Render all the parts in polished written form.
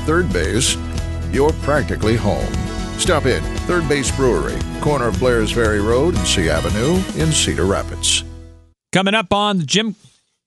third base, you're practically home. Stop in Third Base Brewery, corner of Blair's Ferry Road and C Avenue in Cedar Rapids. Coming up on the gym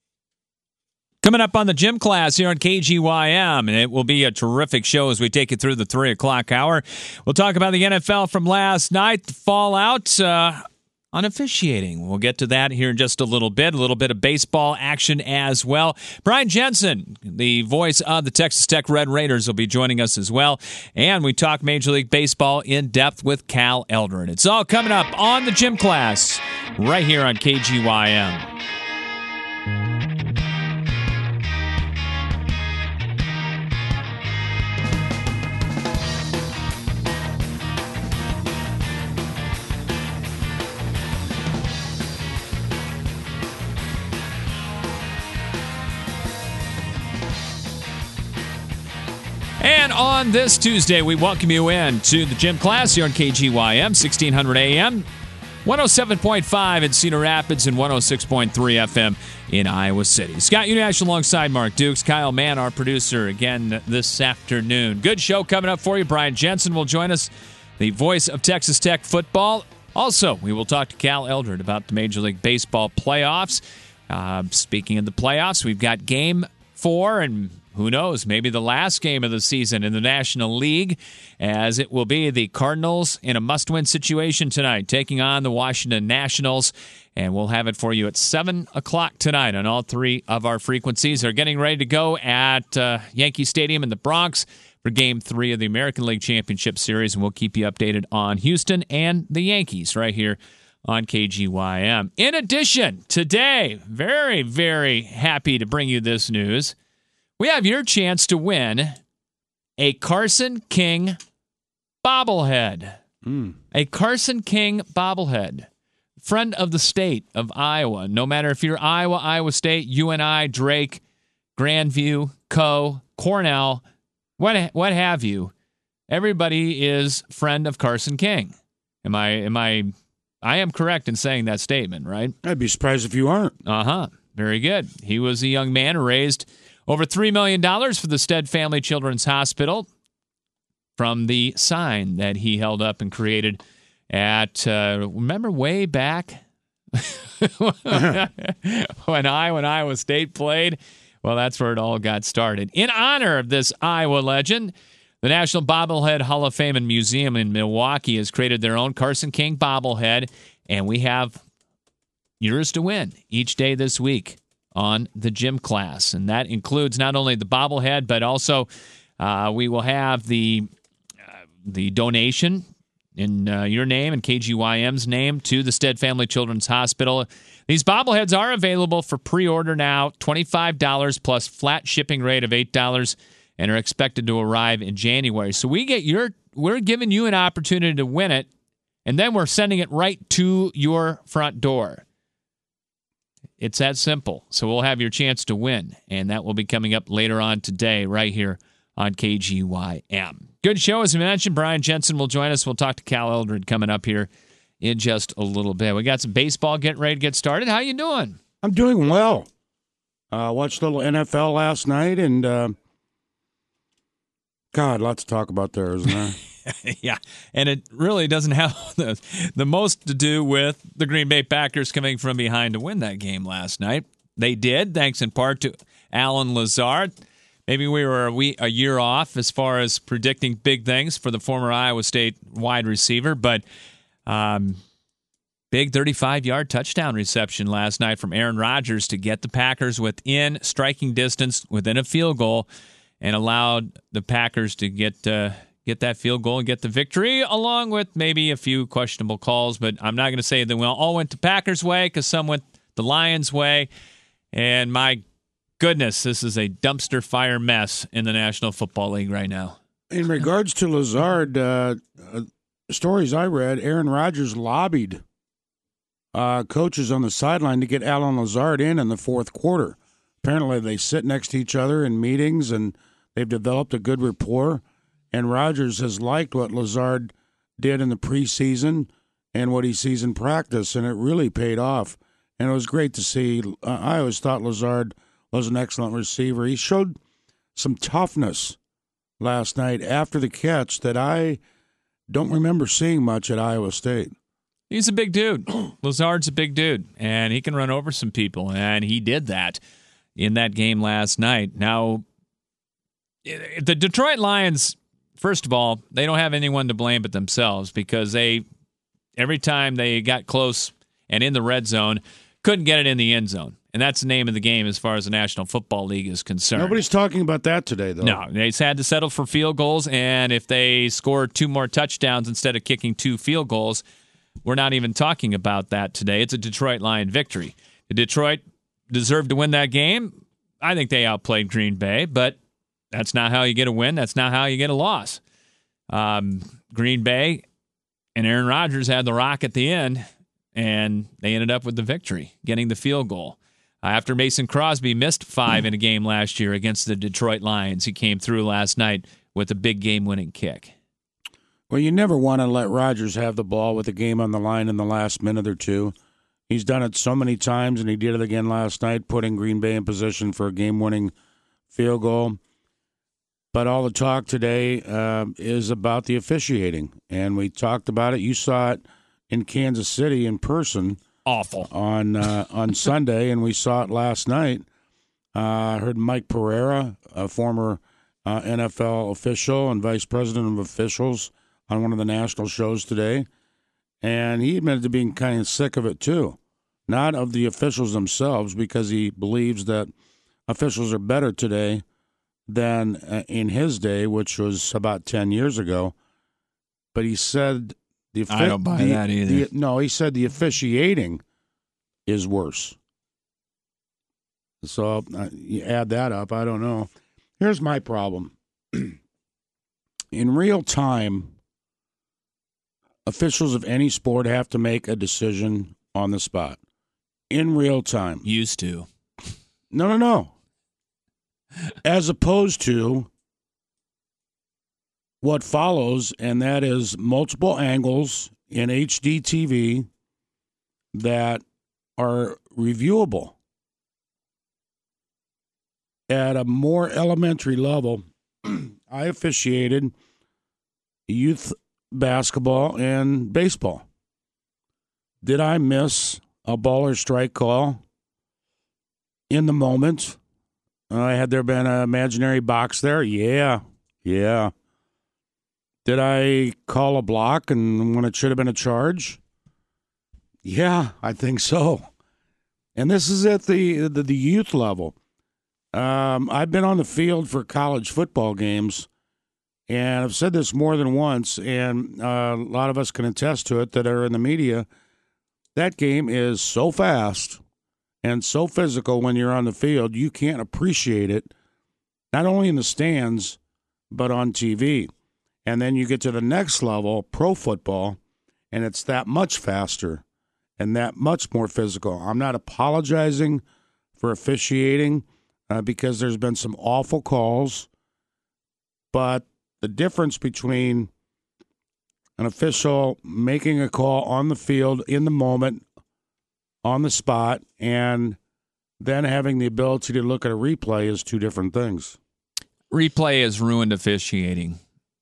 class here on KGYM, and it will be a terrific show as we take you through the 3 o'clock hour. We'll talk about the NFL from last night, the fallout on officiating. We'll get to that here in just a little bit of baseball action as well. Brian Jensen, the voice of the Texas Tech Red Raiders, will be joining us as well. And we talk Major League Baseball in depth with Cal Eldred. It's all coming up on the gym class right here on KGYM. And on this Tuesday, we welcome you in to the gym class here on KGYM, 1600 AM, 107.5 in Cedar Rapids, and 106.3 FM in Iowa City. Scott Unash alongside Mark Dukes. Kyle Mann, our producer, again this afternoon. Good show coming up for you. Brian Jensen will join us, the voice of Texas Tech football. Also, we will talk to Cal Eldred about the Major League Baseball playoffs. Speaking of the playoffs, we've got Game 4 and who knows, maybe the last game of the season in the National League, as it will be the Cardinals in a must-win situation tonight, taking on the Washington Nationals. And we'll have it for you at 7 o'clock tonight on all 3 of our frequencies. They're getting ready to go at Yankee Stadium in the Bronx for Game 3 of the American League Championship Series. And we'll keep you updated on Houston and the Yankees right here on KGYM. In addition, today, very, very happy to bring you this news. We have your chance to win a Carson King bobblehead. A Carson King bobblehead. Friend of the state of Iowa. No matter if you're Iowa, Iowa State, UNI, Drake, Grandview, Cornell, what have you. Everybody is friend of Carson King. I am correct in saying that statement, right? I'd be surprised if you aren't. Very good. He was a young man who raised over $3 million for the Stead Family Children's Hospital from the sign that he held up and created at, remember way back when Iowa State played? Well, that's where it all got started. In honor of this Iowa legend, the National Bobblehead Hall of Fame and Museum in Milwaukee has created their own Carson King bobblehead, and we have yours to win each day this week on the gym class. And that includes not only the bobblehead, but also we will have the donation in your name and KGYM's name to the Stead Family Children's Hospital. These bobbleheads are available for pre-order now, $25 plus flat shipping rate of $8, and are expected to arrive in January. So we're giving you an opportunity to win it, and then we're sending it right to your front door. It's that simple. So we'll have your chance to win, and that will be coming up later on today right here on KGYM. Good show, as we mentioned. Brian Jensen will join us. We'll talk to Cal Eldred coming up here in just a little bit. We got some baseball getting ready to get started. How you doing? I'm doing well. Watched a little NFL last night, and God, lots to talk about there, isn't there? Yeah, and it really doesn't have the most to do with the Green Bay Packers coming from behind to win that game last night. They did, thanks in part to Allen Lazard. Maybe we were a year off as far as predicting big things for the former Iowa State wide receiver, but big 35-yard touchdown reception last night from Aaron Rodgers to get the Packers within striking distance, within a field goal, and allowed the Packers to get that field goal and get the victory, along with maybe a few questionable calls. But I'm not going to say that we all went the Packers' way, because some went the Lions' way. And my goodness, this is a dumpster fire mess in the National Football League right now. In regards to Lazard, stories I read, Aaron Rodgers lobbied coaches on the sideline to get Allen Lazard in the fourth quarter. Apparently they sit next to each other in meetings, and they've developed a good rapport. And Rodgers has liked what Lazard did in the preseason and what he sees in practice, and it really paid off. And it was great to see. I always thought Lazard was an excellent receiver. He showed some toughness last night after the catch that I don't remember seeing much at Iowa State. He's a big dude. Lazard's a big dude, and he can run over some people, and he did that in that game last night. Now, the Detroit Lions, first of all, they don't have anyone to blame but themselves because every time they got close and in the red zone, couldn't get it in the end zone. And that's the name of the game as far as the National Football League is concerned. Nobody's talking about that today, though. No, they had to settle for field goals, and if they scored 2 more touchdowns instead of kicking 2 field goals, we're not even talking about that today. It's a Detroit Lion victory. Did Detroit deserve to win that game? I think they outplayed Green Bay, but that's not how you get a win. That's not how you get a loss. Green Bay and Aaron Rodgers had the rock at the end, and they ended up with the victory, getting the field goal. After Mason Crosby missed 5 in a game last year against the Detroit Lions, he came through last night with a big game-winning kick. Well, you never want to let Rodgers have the ball with the game on the line in the last minute or two. He's done it so many times, and he did it again last night, putting Green Bay in position for a game-winning field goal. But all the talk today is about the officiating, and we talked about it. You saw it in Kansas City in person. Awful. On Sunday, and we saw it last night. I heard Mike Pereira, a former NFL official and vice president of officials, on one of the national shows today, and he admitted to being kind of sick of it too. Not of the officials themselves, because he believes that officials are better today than in his day, which was about 10 years ago. But he said I don't buy that either. No, he said the officiating is worse. So you add that up, I don't know. Here's my problem. In real time, officials of any sport have to make a decision on the spot. In real time. Used to. No. As opposed to what follows, and that is multiple angles in HD TV that are reviewable at a more elementary level. I officiated youth basketball and baseball. Did I miss a ball or strike call in the moment? Had there been an imaginary box there? Yeah. Did I call a block and when it should have been a charge? Yeah, I think so. And this is at the youth level. I've been on the field for college football games, and I've said this more than once, and a lot of us can attest to it that are in the media. That game is so fast and so physical when you're on the field, you can't appreciate it, not only in the stands, but on TV. And then you get to the next level, pro football, and it's that much faster and that much more physical. I'm not apologizing for officiating because there's been some awful calls, but the difference between an official making a call on the field in the moment, on the spot, and then having the ability to look at a replay is two different things. Replay has ruined officiating.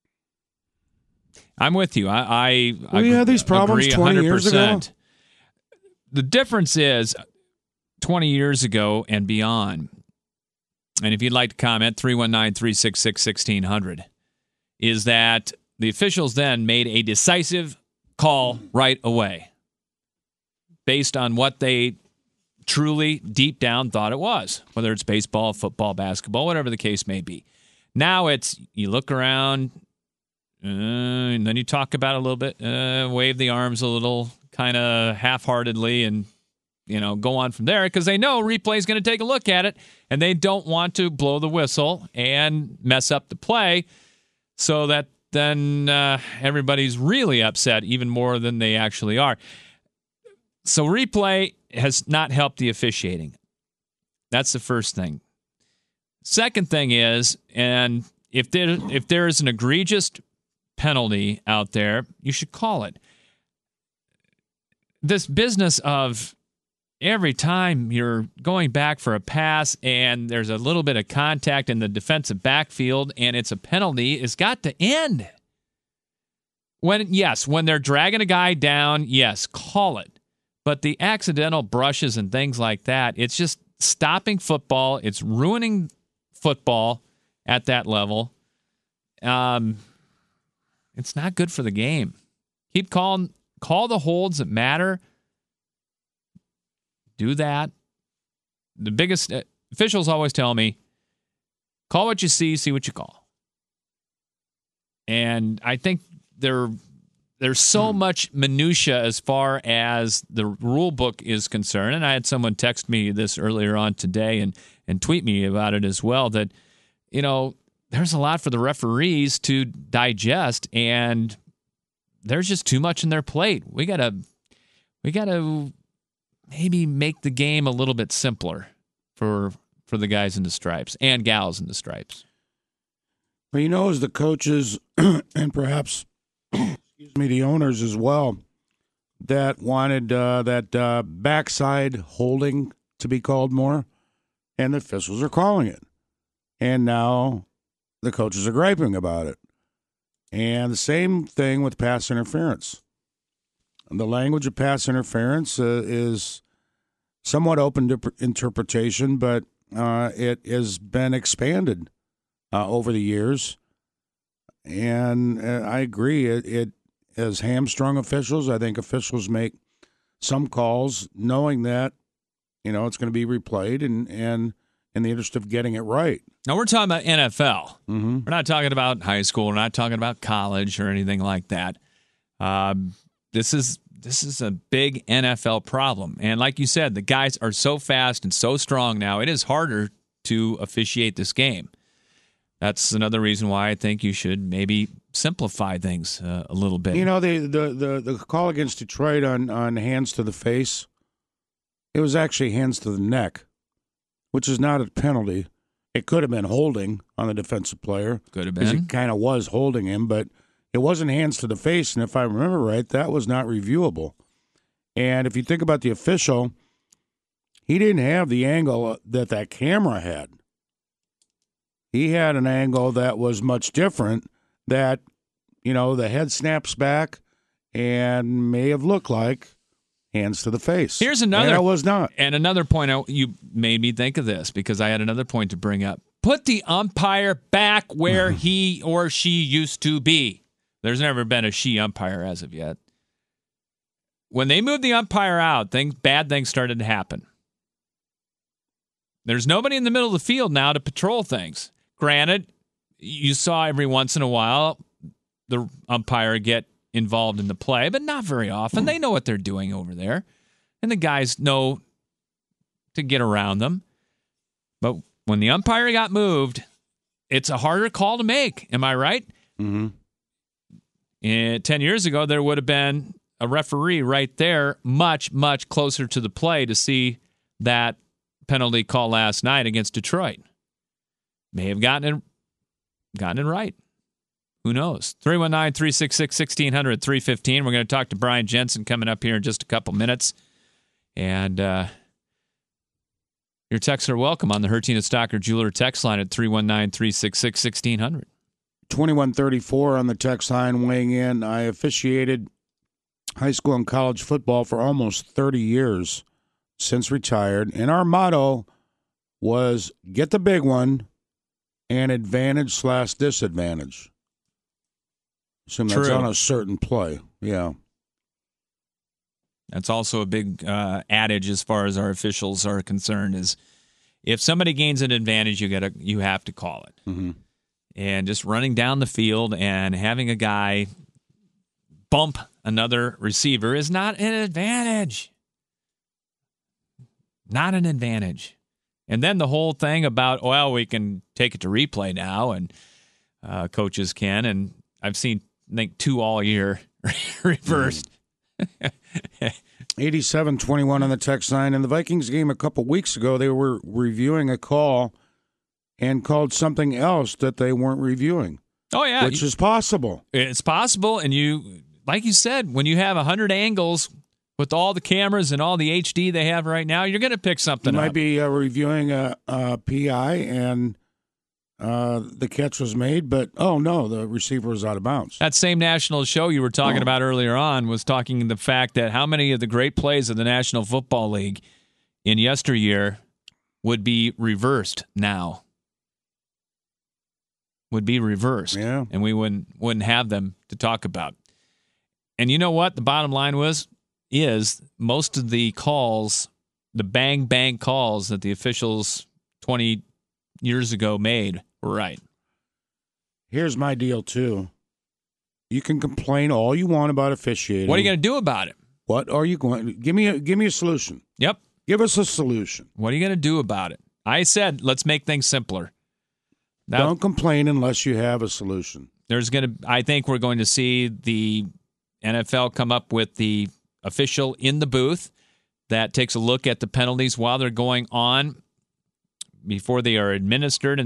I'm with you. I had these problems 20 years ago. The difference is 20 years ago and beyond. And if you'd like to comment, 319-366-1600, is that the officials then made a decisive call right away based on what they truly deep down thought it was, whether it's baseball, football, basketball, whatever the case may be. Now it's you look around, and then you talk about it a little bit, wave the arms a little, kind of half-heartedly, and go on from there because they know replay is going to take a look at it, and they don't want to blow the whistle and mess up the play so that then everybody's really upset even more than they actually are. So replay has not helped the officiating. That's the first thing. Second thing is, and if there is an egregious penalty out there, you should call it. This business of every time you're going back for a pass and there's a little bit of contact in the defensive backfield and it's a penalty, it's got to end. When they're dragging a guy down, yes, call it. But the accidental brushes and things like that, it's just stopping football. It's ruining football at that level. It's not good for the game. Call the holds that matter. Do that. The biggest officials always tell me, call what you see what you call. And I think there's so much minutia as far as the rule book is concerned. And I had someone text me this earlier on today and tweet me about it as well, that, there's a lot for the referees to digest, and there's just too much in their plate. We gotta maybe make the game a little bit simpler for the guys in the stripes and gals in the stripes. Well, as the coaches and perhaps the owners as well, that wanted that backside holding to be called more, and the officials are calling it. And now the coaches are griping about it. And the same thing with pass interference. The language of pass interference is somewhat open to interpretation, but it has been expanded over the years. And I agree, it has hamstrung officials. I think officials make some calls knowing that, it's going to be replayed and in the interest of getting it right. Now, we're talking about NFL. Mm-hmm. We're not talking about high school. We're not talking about college or anything like that. This is a big NFL problem. And like you said, the guys are so fast and so strong now, it is harder to officiate this game. That's another reason why I think you should maybe simplify things a little bit. The call against Detroit on hands to the face, it was actually hands to the neck, which is not a penalty. It could have been holding on the defensive player. Could have been. It kind of was holding him, but it wasn't hands to the face, and if I remember right, that was not reviewable. And if you think about the official, he didn't have the angle that camera had. He had an angle that was much different, that, the head snaps back and may have looked like hands to the face. Here's another. And it was not. And another point, you made me think of this because I had another point to bring up. Put the umpire back where he or she used to be. There's never been a she umpire as of yet. When they moved the umpire out, bad things started to happen. There's nobody in the middle of the field now to patrol things. Granted, you saw every once in a while the umpire get involved in the play, but not very often. They know what they're doing over there, and the guys know to get around them. But when the umpire got moved, it's a harder call to make. Am I right? Mm-hmm. And 10 years ago, there would have been a referee right there much, much closer to the play to see that penalty call last night against Detroit. May have gotten it right. Who knows? 319-366-1600, 315. We're going to talk to Brian Jensen coming up here in just a couple minutes. And your texts are welcome on the Hertina Stocker Jeweler text line at 319-366-1600. 2134 on the text line weighing in. I officiated high school and college football for almost 30 years, since retired. And our motto was get the big one and advantage/disadvantage. Assume that's on a certain play. Yeah. That's also a big adage as far as our officials are concerned, is if somebody gains an advantage, you have to call it. Mm-hmm. And just running down the field and having a guy bump another receiver is not an advantage. Not an advantage. And then the whole thing about, we can take it to replay now, and coaches can, and I've seen, I think, 2 all year reversed. 87-21 on the text line. In the Vikings game a couple weeks ago, they were reviewing a call and called something else that they weren't reviewing. Oh, yeah. Which is possible. It's possible, and like you said, when you have 100 angles With all the cameras and all the HD they have right now, you're going to pick something You up. might be reviewing a PI and the catch was made, but, oh, no, the receiver was out of bounds. That same national show you were talking about earlier on was talking the fact that how many of the great plays of the National Football League in yesteryear would be reversed now. Would be reversed. Yeah. And we wouldn't have them to talk about. And you know what? The bottom line is most of the calls, the bang calls that the officials 20 years ago made were right. Here's my deal, too. You can complain all you want about officiating. What are you going to do about it? What are you going to give me a solution? Yep. Give us a solution. What are you going to do about it? I said, let's make things simpler. Now, Don't complain unless you have a solution. I think we're going to see the NFL come up with the official in the booth that takes a look at the penalties while they're going on before they are administered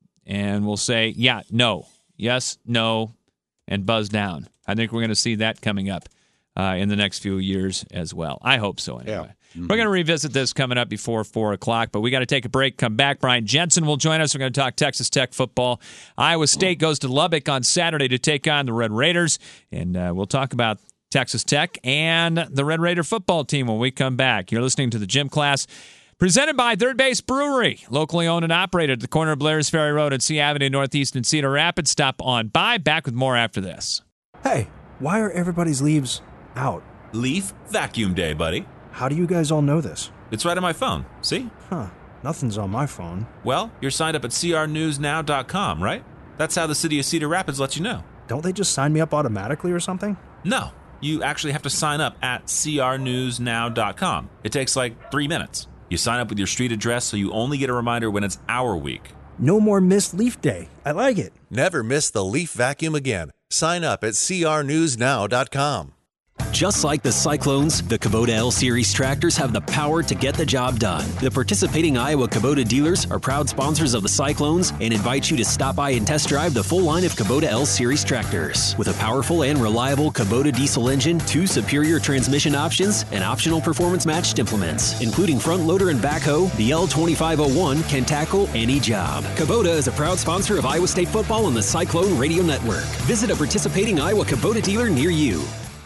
and will say, yeah, no, yes, no, and buzz down. I think we're going to see that coming up in the next few years as well. I hope so anyway. Yeah. We're going to revisit this coming up before 4 o'clock, but we got to take a break, come back. Brian Jensen will join us. We're going to talk Texas Tech football. Iowa State goes to Lubbock on Saturday to take on the Red Raiders, and we'll talk about Texas Tech and the Red Raider football team when we come back. You're listening to the Gym Class, presented by Third Base Brewery, locally owned and operated at the corner of Blair's Ferry Road and C Avenue Northeast in Cedar Rapids. Stop on by. Back with more after this. Hey, why are everybody's leaves out? Leaf Vacuum Day, buddy. How do you guys all know this? It's right on my phone. See? Huh. Nothing's on my phone. Well, you're signed up at crnewsnow.com, right? That's how the city of Cedar Rapids lets you know. Don't they just sign me up automatically or something? No. You actually have to sign up at crnewsnow.com. It takes like 3 minutes. You sign up with your street address so you only get a reminder when it's our week. No more missed leaf day. I like it. Never miss the leaf vacuum again. Sign up at crnewsnow.com. Just like the Cyclones, the Kubota L-Series tractors have the power to get the job done. The participating Iowa Kubota dealers are proud sponsors of the Cyclones and invite you to stop by and test drive the full line of Kubota L-Series tractors. With a powerful and reliable Kubota diesel engine, 2 superior transmission options, and optional performance-matched implements, including front loader and backhoe, the L2501 can tackle any job. Kubota is a proud sponsor of Iowa State football on the Cyclone Radio Network. Visit a participating Iowa Kubota dealer near you.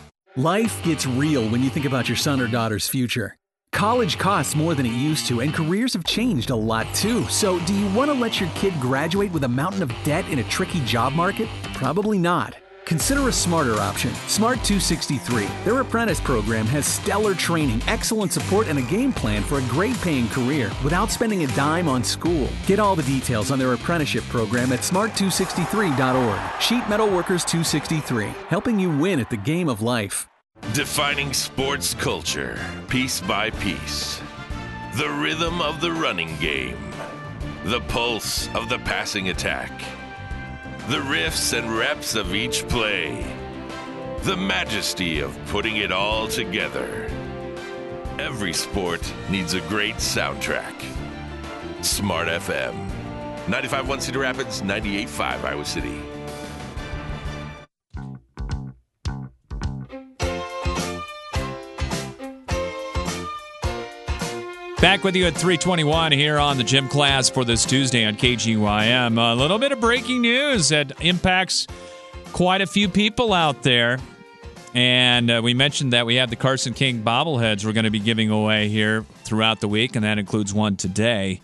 Life gets real when you think about your son or daughter's future. College costs more than it used to, and careers have changed a lot too. So, do you want to let your kid graduate with a mountain of debt in a tricky job market? Probably not. Consider a smarter option, Smart 263. Their apprentice program has stellar training, excellent support, and a game plan for a great paying career without spending a dime on school. Get all the details on their apprenticeship program at smart263.org. Sheet Metal Workers 263, helping you win at the game of life. Defining sports culture, piece by piece. The rhythm of the running game. The pulse of the passing attack. The riffs and reps of each play. The majesty of putting it all together. Every sport needs a great soundtrack. Smart FM. 95.1 Cedar Rapids, 98.5 Iowa City. Back with you at 3:21 here on the Gym Class for this Tuesday on KGYM. A little bit of breaking news that impacts quite a few people out there. And we mentioned that we have the Carson King bobbleheads we're going to be giving away here throughout the week, and that includes one today.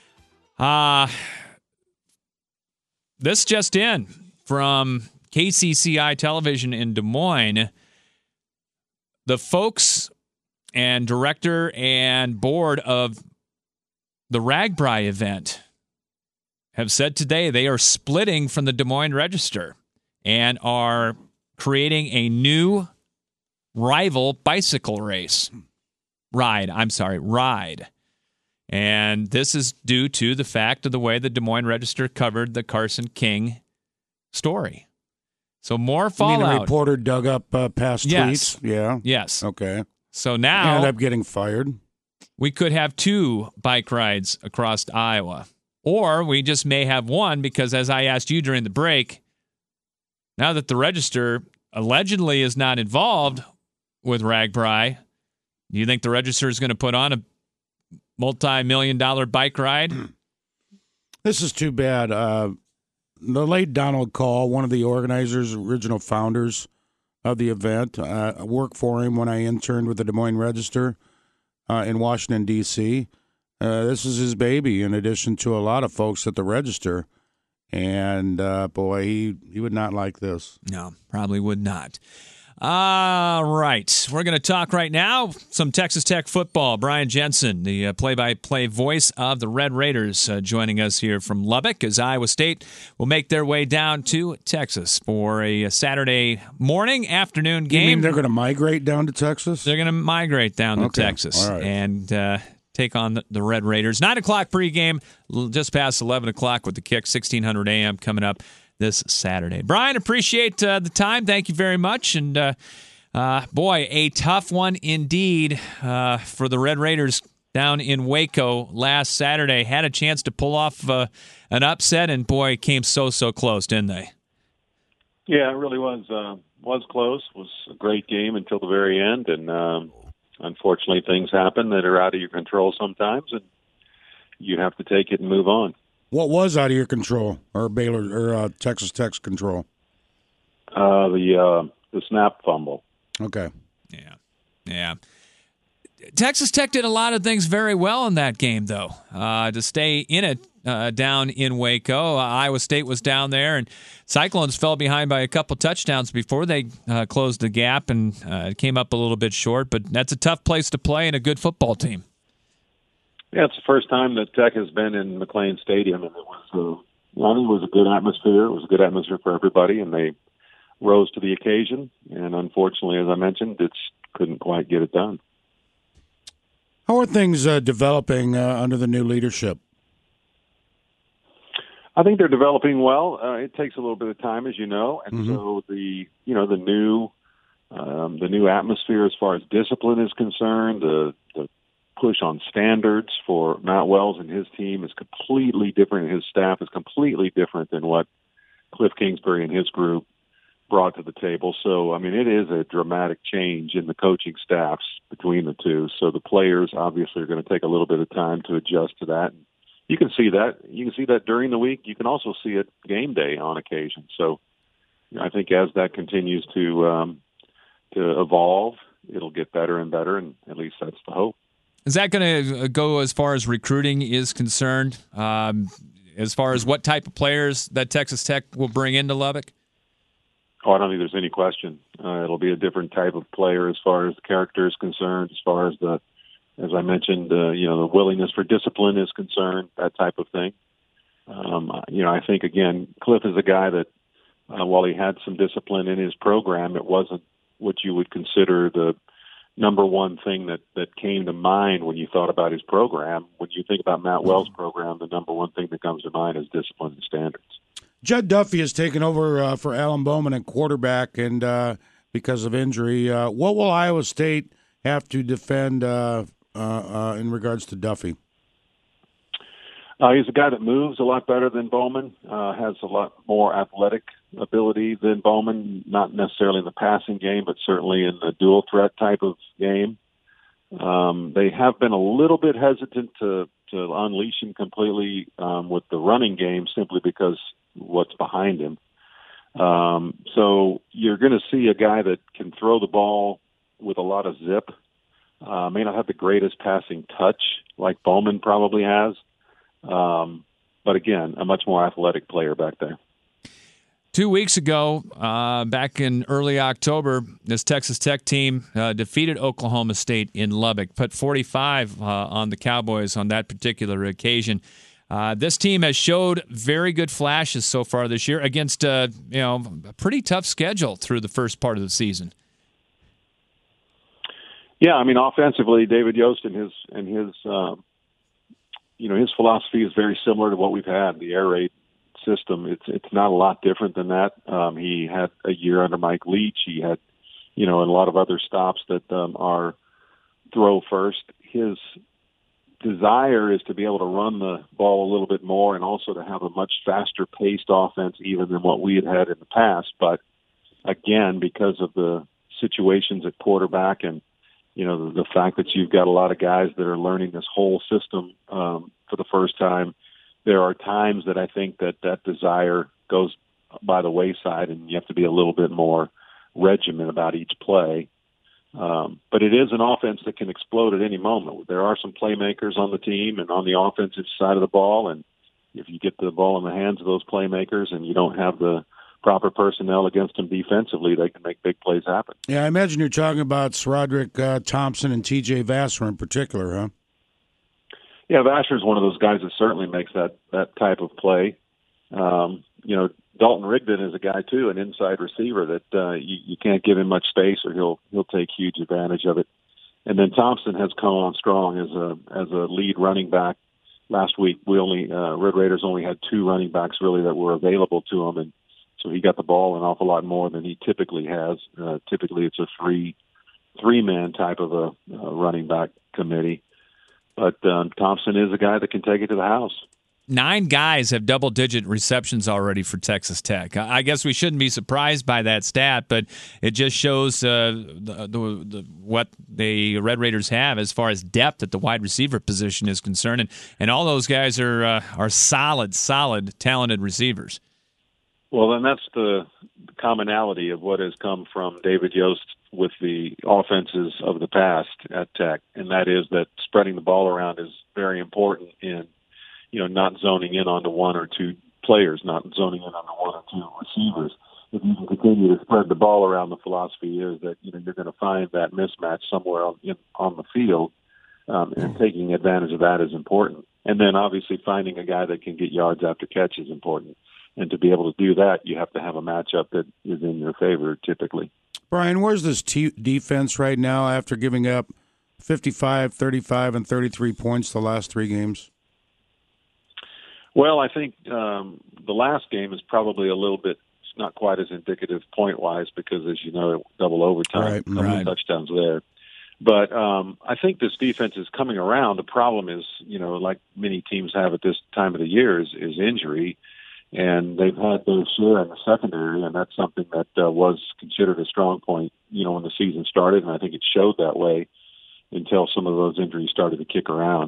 This just in from KCCI Television in Des Moines. The folks and director and board of the RAGBRAI event have said today they are splitting from the Des Moines Register and are creating a new rival bicycle ride. And this is due to the fact of the way the Des Moines Register covered the Carson King story. So more fallout. You mean the reporter dug up past Yes. tweets? Yeah. Yes. Okay. So now Ended up getting fired. we could have 2 bike rides across Iowa. Or we just may have one because, as I asked you during the break, now that the Register allegedly is not involved with RAGBRAI, Do you think the Register is going to put on a multi-million-dollar bike ride? This is too bad. The late Donald Call, one of the organizers, original founders of the event, I worked for him when I interned with the Des Moines Register in Washington, D.C. This is his baby, in addition to a lot of folks at the Register. And, boy, he would not like this. No, probably would not. All right. We're going to talk right now some Texas Tech football. Brian Jensen, the play-by-play voice of the Red Raiders, joining us here from Lubbock as Iowa State will make their way down to Texas for a Saturday morning, afternoon game. You mean they're going to migrate down to Texas? They're going to migrate down to Texas. All right. And take on the Red Raiders. 9 o'clock pregame, just past 11 o'clock with the kick, 1600 a.m. coming up this Saturday. Brian, appreciate the time. Thank you very much. And, boy, a tough one indeed for the Red Raiders down in Waco last Saturday. Had a chance to pull off an upset, and, boy, came so close, didn't they? Yeah, it really was close. It was a great game until the very end, and unfortunately things happen that are out of your control sometimes, and you have to take it and move on. What was out of your control, or Baylor, or Texas Tech's control? The snap fumble. Okay. Yeah. Texas Tech did a lot of things very well in that game, though. To stay in it down in Waco, Iowa State was down there, and Cyclones fell behind by a couple touchdowns before they closed the gap and came up a little bit short. But that's a tough place to play and a good football team. Yeah, it's the first time that Tech has been in McLean Stadium, and it was a good atmosphere. It was a good atmosphere for everybody, and they rose to the occasion. And unfortunately, as I mentioned, it couldn't quite get it done. How are things developing under the new leadership? I think they're developing well. It takes a little bit of time, as you know, and so the new atmosphere as far as discipline is concerned, the push on standards for Matt Wells and his team is completely different. His staff is completely different than what Cliff Kingsbury and his group brought to the table. So, I mean, it is a dramatic change in the coaching staffs between the two. So the players obviously are going to take a little bit of time to adjust to that. You can see that. You can see that during the week. You can also see it game day on occasion. So I think as that continues to evolve, it'll get better and better, and at least that's the hope. Is that going to go as far as recruiting is concerned, as far as what type of players that Texas Tech will bring into Lubbock? Oh, I don't think there's any question. It'll be a different type of player as far as the character is concerned, as far as as I mentioned, the willingness for discipline is concerned, that type of thing. I think, again, Cliff is a guy that, while he had some discipline in his program, it wasn't what you would consider the number one thing that came to mind when you thought about his program. When you think about Matt Wells' program, the number one thing that comes to mind is discipline and standards. Judd Duffy has taken over for Alan Bowman at quarterback, and because of injury, what will Iowa State have to defend in regards to Duffy? He's a guy that moves a lot better than Bowman, has a lot more athletic ability than Bowman, not necessarily in the passing game, but certainly in the dual threat type of game. They have been a little bit hesitant to unleash him completely with the running game, simply because what's behind him. So you're going to see a guy that can throw the ball with a lot of zip, may not have the greatest passing touch like Bowman probably has, but again, a much more athletic player back there. 2 weeks ago, back in early October, this Texas Tech team defeated Oklahoma State in Lubbock, put 45 on the Cowboys on that particular occasion. This team has showed very good flashes so far this year against a pretty tough schedule through the first part of the season. Yeah, I mean, offensively, David Yost and his philosophy is very similar to what we've had, the air raid system. It's not a lot different than that. He had a year under Mike Leach. He had, and a lot of other stops that are throw first. His desire is to be able to run the ball a little bit more and also to have a much faster paced offense even than what we had in the past. But again, because of the situations at quarterback and the fact that you've got a lot of guys that are learning this whole system for the first time. There are times that I think that desire goes by the wayside, and you have to be a little bit more regimented about each play. But it is an offense that can explode at any moment. There are some playmakers on the team and on the offensive side of the ball, and if you get the ball in the hands of those playmakers and you don't have the proper personnel against them defensively, they can make big plays happen. Yeah, I imagine you're talking about SaRodorick Thompson and T.J. Vassar in particular, huh? Yeah, Vassar is one of those guys that certainly makes that type of play. Dalton Rigdon is a guy too, an inside receiver that you can't give him much space, or he'll take huge advantage of it. And then Thompson has come on strong as a lead running back. Last week, Red Raiders only had 2 running backs really that were available to him, and so he got the ball an awful lot more than he typically has. Typically, it's a three-man type of a running back committee. But Thompson is a guy that can take it to the house. 9 guys have double-digit receptions already for Texas Tech. I guess we shouldn't be surprised by that stat, but it just shows what the Red Raiders have as far as depth at the wide receiver position is concerned, and all those guys are solid, talented receivers. Well, then that's the commonality of what has come from David Yost with the offenses of the past at Tech, and that is that spreading the ball around is very important in not zoning in onto 1 or 2 players, not zoning in onto 1 or 2 receivers. If you can continue to spread the ball around, the philosophy is that you're going to find that mismatch somewhere on the field, and taking advantage of that is important. And then obviously finding a guy that can get yards after catch is important. And to be able to do that, you have to have a matchup that is in your favor typically. Brian, where's this defense right now after giving up 55, 35, and 33 points the last 3 games? Well, I think the last game is probably a little bit not quite as indicative point-wise because, as you know, double overtime, double touchdowns there. But I think this defense is coming around. The problem is, like many teams have at this time of the year, is injury. And they've had their share in the secondary, and that's something that was considered a strong point, when the season started, and I think it showed that way until some of those injuries started to kick around.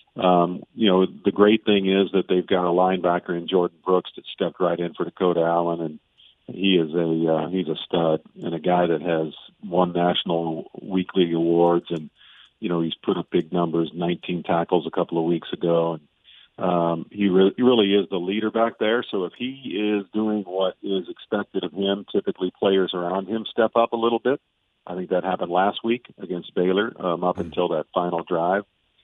The great thing is that they've got a linebacker in Jordan Brooks that stepped right in for Dakota Allen, and he is he's a stud and a guy that has won National Week League awards, and he's put up big numbers, 19 tackles a couple of weeks ago, and he really is the leader back there. So if he is doing what is expected of him, typically players around him step up a little bit. I think that happened last week against Baylor up until that final drive.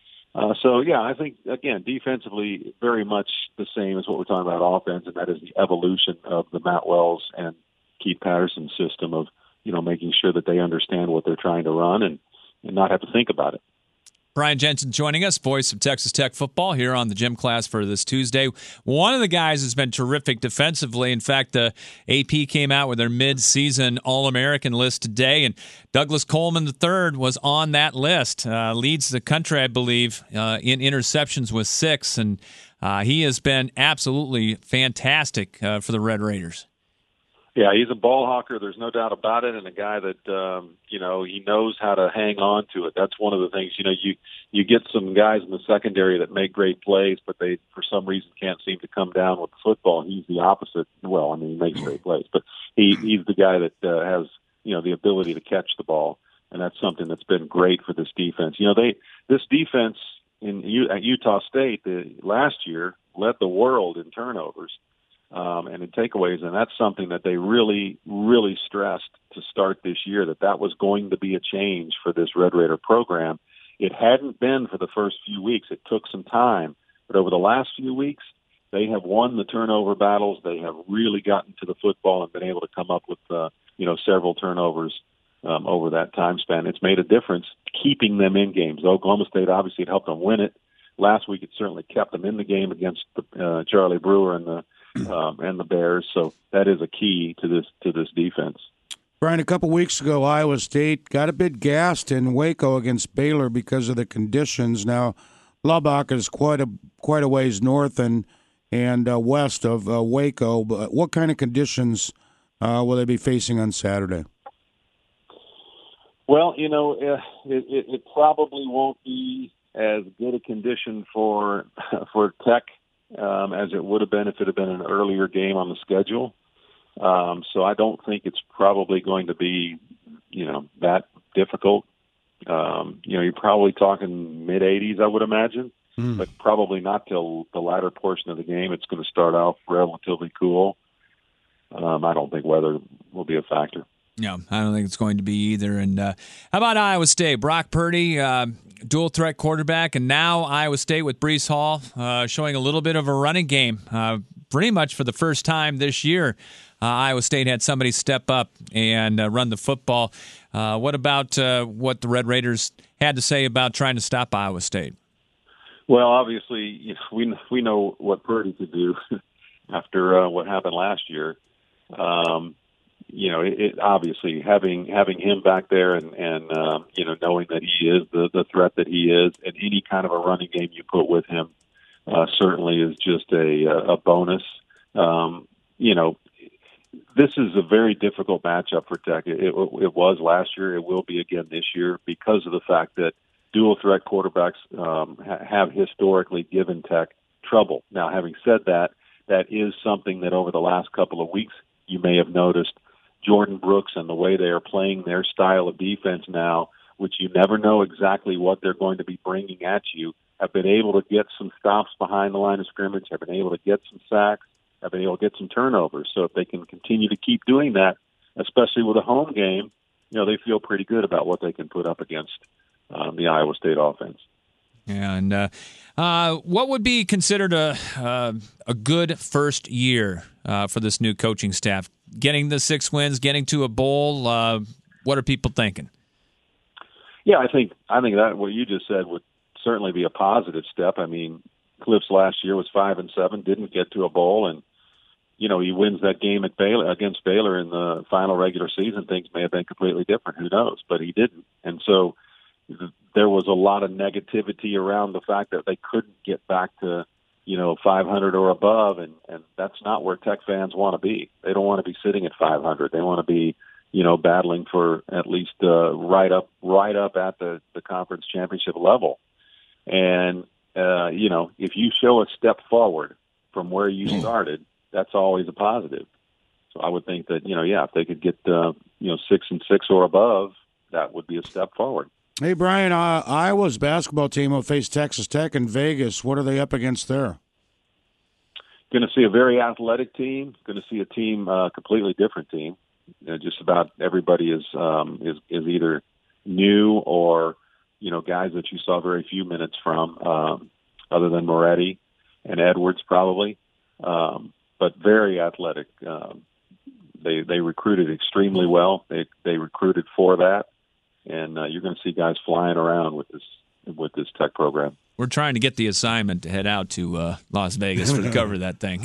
I think, again, defensively, very much the same as what we're talking about offense, and that is the evolution of the Matt Wells and Keith Patterson system of, making sure that they understand what they're trying to run and not have to think about it. Brian Jensen joining us, voice of Texas Tech football here on the gym class for this Tuesday. One of the guys has been terrific defensively. In fact, the AP came out with their mid-season All-American list today, and Douglas Coleman III was on that list. Leads the country, I believe, in interceptions with 6, and he has been absolutely fantastic for the Red Raiders. Yeah, he's a ball hawker. There's no doubt about it, and a guy that he knows how to hang on to it. That's one of the things. You get some guys in the secondary that make great plays, but they for some reason can't seem to come down with the football. He's the opposite. Well, he makes great plays, but he's the guy that has the ability to catch the ball, and that's something that's been great for this defense. This defense at Utah State last year led the world in turnovers. And in takeaways, and that's something that they really, really stressed to start this year, that was going to be a change for this Red Raider program. It hadn't been for the first few weeks. It took some time. But over the last few weeks, they have won the turnover battles. They have really gotten to the football and been able to come up with, several turnovers over that time span. It's made a difference keeping them in games. Oklahoma State, obviously, it helped them win it. Last week, it certainly kept them in the game against Charlie Brewer and the Bears. So that is a key to this defense. Brian, a couple weeks ago, Iowa State got a bit gassed in Waco against Baylor because of the conditions. Now, Lubbock is quite a ways north and west of Waco. But what kind of conditions will they be facing on Saturday? Well, it probably won't be as good a condition for Tech as it would have been if it had been an earlier game on the schedule. So I don't think it's probably going to be, that difficult. You're probably talking mid-80s, I would imagine, but probably not till the latter portion of the game. It's going to start off relatively cool. I don't think weather will be a factor. No, I don't think it's going to be either. And how about Iowa State? Brock Purdy, dual threat quarterback, and now Iowa State with Breece Hall showing a little bit of a running game. Pretty much for the first time this year, Iowa State had somebody step up and run the football. What about what the Red Raiders had to say about trying to stop Iowa State? Well, obviously, we know what Purdy could do after what happened last year. It obviously having him back there and knowing that he is the threat that he is, and any kind of a running game you put with him certainly is just a bonus. This is a very difficult matchup for Tech. It was last year. It will be again this year because of the fact that dual threat quarterbacks have historically given Tech trouble. Now, having said that, that is something that over the last couple of weeks you may have noticed. Jordan Brooks and the way they are playing their style of defense now, which you never know exactly what they're going to be bringing at you, have been able to get some stops behind the line of scrimmage, have been able to get some sacks, have been able to get some turnovers. So if they can continue to keep doing that, especially with a home game, they feel pretty good about what they can put up against the Iowa State offense. And what would be considered a good first year for this new coaching staff? Getting the 6 wins, getting to a bowl. What are people thinking? Yeah, I think that what you just said would certainly be a positive step. I mean, Cliff's last year was 5-7, didn't get to a bowl, and he wins that game at against Baylor in the final regular season. Things may have been completely different. Who knows? But he didn't, and so there was a lot of negativity around the fact that they couldn't get back to 500 or above, and that's not where Tech fans want to be. They don't want to be sitting at 500. They want to be, battling for at least right up at the conference championship level. And if you show a step forward from where you started, that's always a positive. So I would think that if they could get 6-6 or above, that would be a step forward. Hey, Brian, Iowa's basketball team will face Texas Tech in Vegas. What are they up against there? Going to see a very athletic team. Going to see a team, completely different team. Just about everybody is either new or guys that you saw very few minutes from, other than Moretti and Edwards probably, but very athletic. They recruited extremely well. They recruited for that. And you're going to see guys flying around with this Tech program. We're trying to get the assignment to head out to Las Vegas to cover that thing.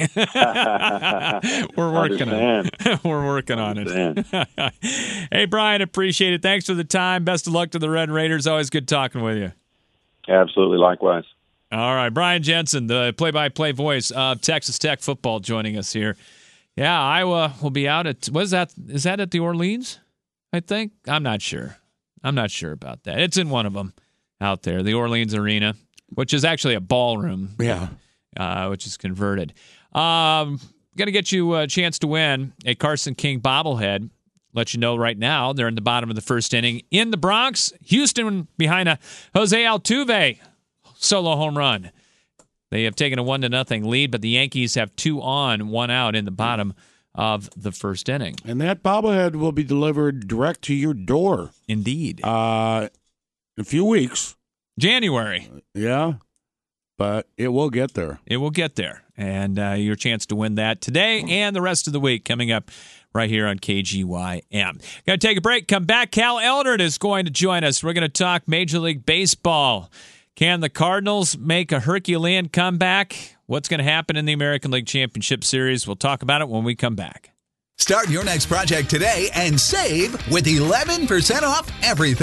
We're working on it. We're working on it. Hey, Brian, appreciate it. Thanks for the time. Best of luck to the Red Raiders. Always good talking with you. Absolutely, likewise. All right, Brian Jensen, the play-by-play voice of Texas Tech football, joining us here. Yeah, Iowa will be out at what is that? Is that at the Orleans? I think I'm not sure about that. It's in one of them out there, the Orleans Arena, which is actually a ballroom. Yeah. Which is converted. Going to get you a chance to win a Carson King bobblehead. Let you know right now, they're in the bottom of the first inning in the Bronx. Houston behind a Jose Altuve solo home run. They have taken a 1-0 lead, but the Yankees have 2 on, 1 out in the bottom of the first inning. And that bobblehead will be delivered direct to your door. Indeed. In a few weeks. January. Yeah, but it will get there. It will get there. And your chance to win that today and the rest of the week coming up right here on KGYM. Got to take a break. Come back. Cal Eldred is going to join us. We're going to talk Major League Baseball. Can the Cardinals make a Herculean comeback? What's going to happen in the American League Championship Series? We'll talk about it when we come back. Start your next project today and save with 11% off everything.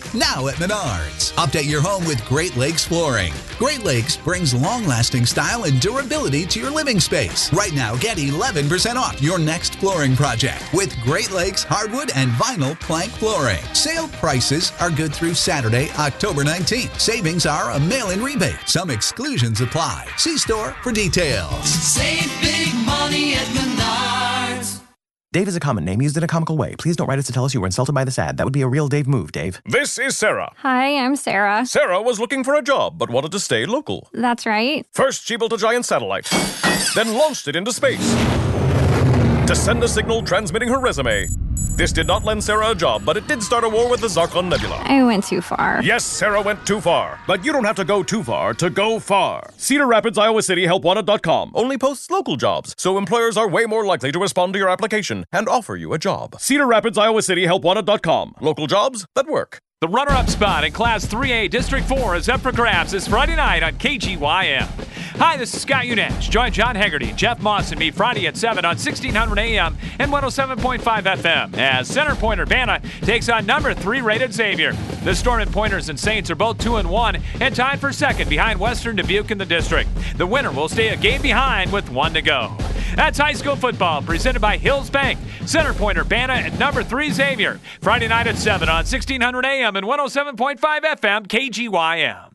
now at Menards. Update your home with Great Lakes Flooring. Great Lakes brings long-lasting style and durability to your living space. Right now, get 11% off your next flooring project with Great Lakes hardwood and vinyl plank flooring. Sale prices are good through Saturday, October 19th. Savings are a mail-in rebate. Some exclusions apply. See store for details. Save big money at Menards. Dave is a common name used in a comical way. Please don't write us to tell us you were insulted by this ad. That would be a real Dave move, Dave. This is Sarah. Hi, I'm Sarah. Sarah was looking for a job, but wanted to stay local. That's right. First, she built a giant satellite, then launched it into space to send a signal transmitting her resume. This did not lend Sarah a job, but it did start a war with the Zarkon Nebula. I went too far. Yes, Sarah went too far. But you don't have to go too far to go far. Cedar Rapids, Iowa City, helpwanted.com only posts local jobs, so employers are way more likely to respond to your application and offer you a job. Cedar Rapids, Iowa City, helpwanted.com. Local jobs that work. The runner-up spot in Class 3A District 4 is up for grabs this Friday night on KGYM. Hi, this is Scott Unash. Join John Hegarty, Jeff Moss, and me Friday at 7 on 1600 AM and 107.5 FM as Center Pointer Banna takes on number 3 rated Xavier. The Storm and Pointers and Saints are both 2-1 and tied for second behind Western Dubuque in the district. The winner will stay a game behind with 1 to go. That's high school football presented by Hills Bank, Center Pointer Banna, and number 3 Xavier. Friday night at 7 on 1600 AM and 107.5 FM KGYM.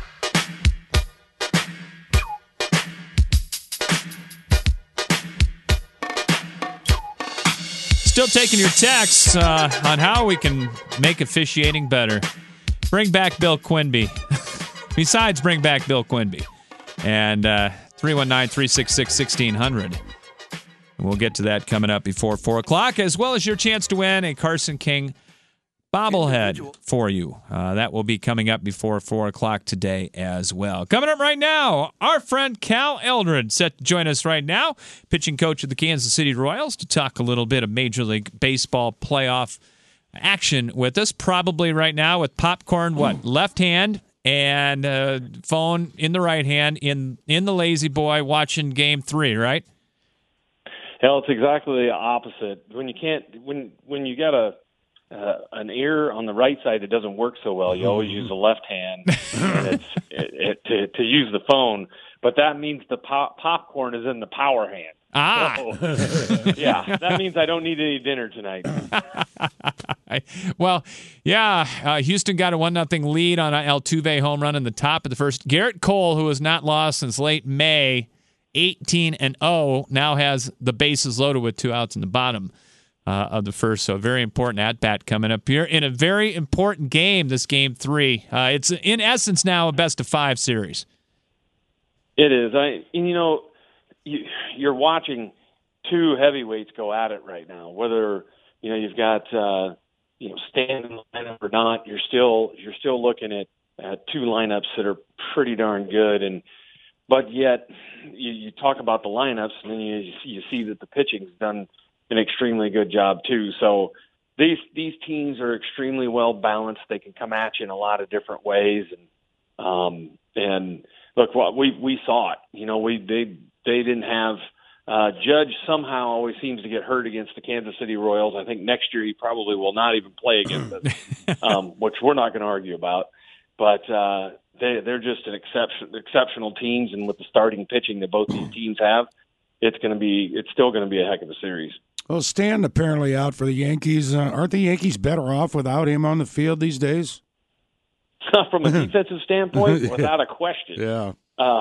Still taking your texts on how we can make officiating better. Bring back Bill Quinby. Besides, bring back Bill Quinby. And 319-366-1600. We'll get to that coming up before 4 o'clock, as well as your chance to win a Carson King bobblehead for you. That will be coming up before 4 o'clock today as well. Coming up right now, our friend Cal Eldred set to join us right now, pitching coach of the Kansas City Royals, to talk a little bit of Major League Baseball playoff action with us, probably right now with popcorn, left hand, and phone in the right hand in the lazy boy watching Game 3, right? Hell, it's exactly the opposite. When you got an ear on the right side that doesn't work so well, you always use the left hand and to use the phone. But that means the popcorn is in the power hand. So, yeah, that means I don't need any dinner tonight. Well, yeah, Houston got a 1-0 lead on an Altuve home run in the top of the first. Garrett Cole, who has not lost since late May, 18-0, now has the bases loaded with 2 outs in the bottom of the first. So a very important at-bat coming up here in a very important game, this Game 3. It's, in essence, now a best-of-5 series. It is. You're watching 2 heavyweights go at it right now. Whether you've got Stan in the lineup or not, you're still looking at 2 lineups that are pretty darn good. But yet you talk about the lineups, and then you see that the pitching's done an extremely good job too. So these teams are extremely well balanced. They can come at you in a lot of different ways. And look, we saw it. They didn't have Judge somehow always seems to get hurt against the Kansas City Royals. I think next year he probably will not even play against us, which we're not going to argue about. But they're just an exceptional teams, and with the starting pitching that both these teams have, it's still going to be a heck of a series. Well, Stan apparently out for the Yankees. Aren't the Yankees better off without him on the field these days? From a defensive standpoint, without a question. Yeah.